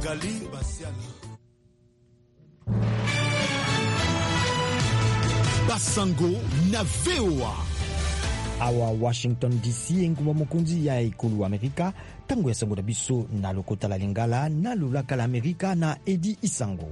Gali Basiana Basango na VOA awa Washington DC engumba mokonzi ya ekulu Amerika tango ya sango na biso na lokota la lingala na lulaka la Amerika na Edi Isango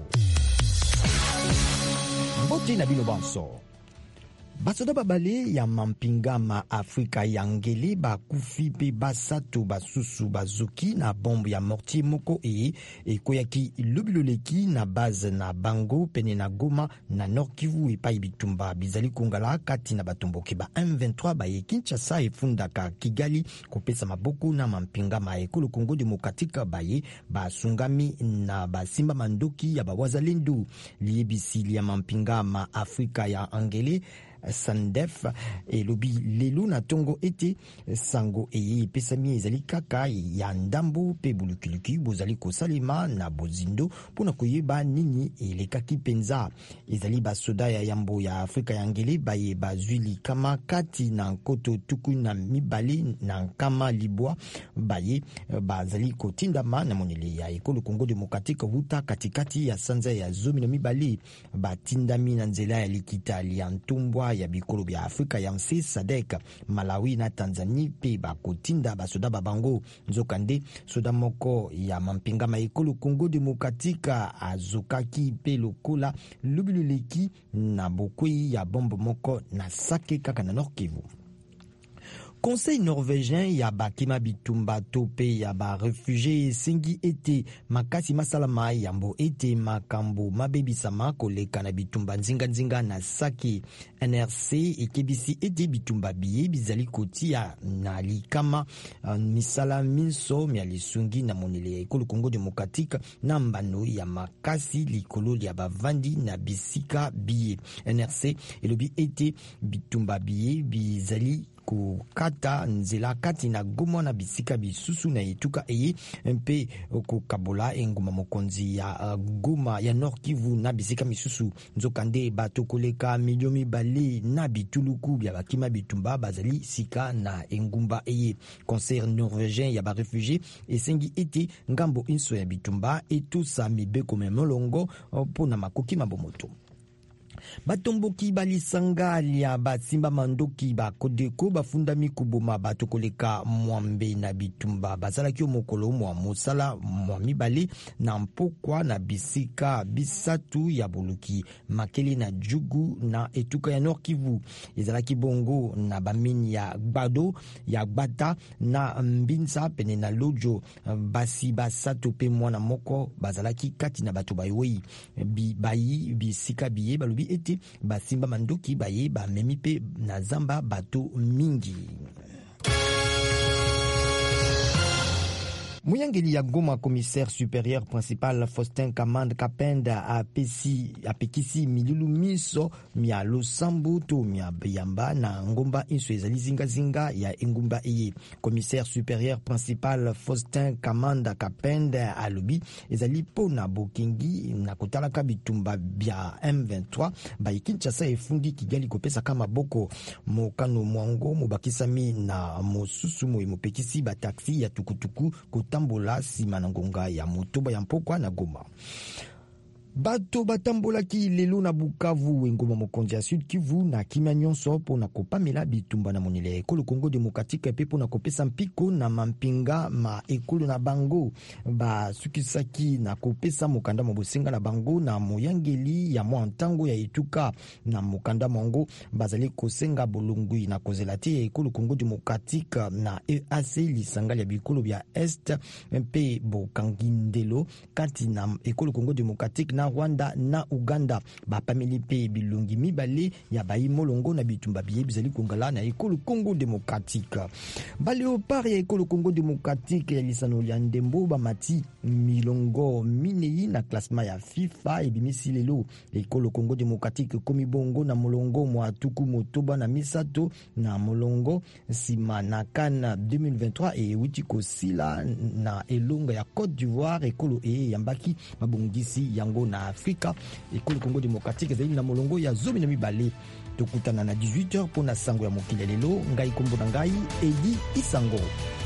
mbote na bino banso basoda babale ya mampinga ma Afrika ya ngele bakufi pe basato basusu bazuki na bombe ya mortier moko ekoyaki lobiloleki na base na bango pene na Goma na Nord Kivu epai bitumba bizali kongala kati na batomboki ba M23 baye Kinshasa efundaka Kigali kopesa maboko na mampinga ma ekolo Kongo Demokratika baye basungami na basimba mandoki ya bawazalendo liebisi ya mampinga ma Afrika ya ngele Sandef elobi lelo na tongo ete sango eye pesami ezali kaka ya ndambo pe bulukuluki bozali kosalema na bozindo pona koyeba nini elekaki penza ezali basoda ya yambo ya Afrika ya ngele baye bazwili kama kati na nkoto tuku na mibali na nkama libwa baye bazali kotindama na monele ya ekolo Kongo Demokratika huta katikati ya sanza ya zomi na mibali batindami na nzela ya likita ya ntumbwa ya bikolo bya Afrika ya nse SADC Malawi na Tanzania pe bakotinda basoda babango nzokande soda moko ya mampinga ma ekolo Kongo Demokratika azokaki pe lokola lubiluleki na bokwi ya bombe moko na sake kaka na Nord Kivu. Conseil norvégien ya bakima bitumba tope ya ba réfugiés sengi ete makasi masalama yambo ete makambo mabebisama koleka na bitumba nzinga na saki NRC ekebisi ete bitumba biye bizali kotia na likama misala minso mya lisungi na monele ya ekolo Kongo Demokratika na mbano ya makasi likolo ya bavandi na bisika biye. NRC elobi ete bitumba biye bizali kukata nzela kati na Goma na bisika bisusu na etuka eye mpe kokabola enguma mokonzi ya Goma ya Nord Kivu na bisika misusu nzokande bato koleka miliomi bale na bituluku bya bakima bitumba bazali sika na engumba eye. Conseil norvégien ya ba réfugiés esengi ete ngambo inso ya bitumba etusa mibeko memolongo pona makoki mabomoto. Batomboki balisanga ya basimba mandoki bakodeko bafundami kuboma bato koleka mwambe na bitumba bazalaki mokolo mwa mosala mwa mibale na mpokwa na bisika bisatu ya boluki makeli na jugu na etuka ya Nord Kivu ezalaki bongo na bamini ya Gbado ya Gbata na Mbinza pene na Lojo basi basatu pe mwana moko bazalaki kati na bato bayoi bayi bisika biye balubi ete basimba mandoki baye ba memi pe na zamba bato mingi. Muyangeli ya Goma, commissaire supérieur principal Faustin Kamanda Kapenda apekisi milulu miso mia losambu to mia biyamba na ngomba inso ezali zinga ya engumba eye. Commissaire supérieur principal Faustin Kamanda Kapenda alobi ezali pona bokingi na kotalaka bitumba bya M23 ba Kinshasa efundi Kigali kopesa kama boko mokano mwango mobakisami na mosusu mopekisi ba taxi ya tukutuku tambola sima na ngonga ya motoba ya mpokwa na Goma. Bato batambolaki lelo na Bukavu engoma mokonzi ya Sud Kivu na kimia nyonso pona kopamela bitumba na monele ekolo Kongo Demokratika pe pona kopesa mpiko na mampinga ma ekolo na bango basukisaki na kopesa mokanda mobosenga na bango na moyangeli ya mwa ntango ya etuka na mokanda mongo bazali kosenga bolongwi na kozela te ekolo Kongo Demokratika na EAC lisanga ya bikolo bya Est mpe bokangindelo kati na ekolo Kongo Demokratika na Rwanda na Uganda bapameli pe bilongi mibale ya bayi molongo na bitumba biye bizali kongala na ekolo Kongo Demokratika. Baleopard ya ekolo Kongo Demokratika ya lisano ya ndembo bamati milongo minei na klasma ya FIFA ebimisi lelo ekolo Kongo Demokratika komi bongo na molongo mwa tuku motoba na misato na molongo sima na Kana 2023 e witi kosila na elonga ya Côte d'Ivoire ekolo yambaki mabongisi yango na Afrika ekolo Kongo Demokratika zaidi na molongo ya zomi na mibale. Tokutana na 18h pona sango ya mokili lelo ngai kombo na ngai Edi Isango.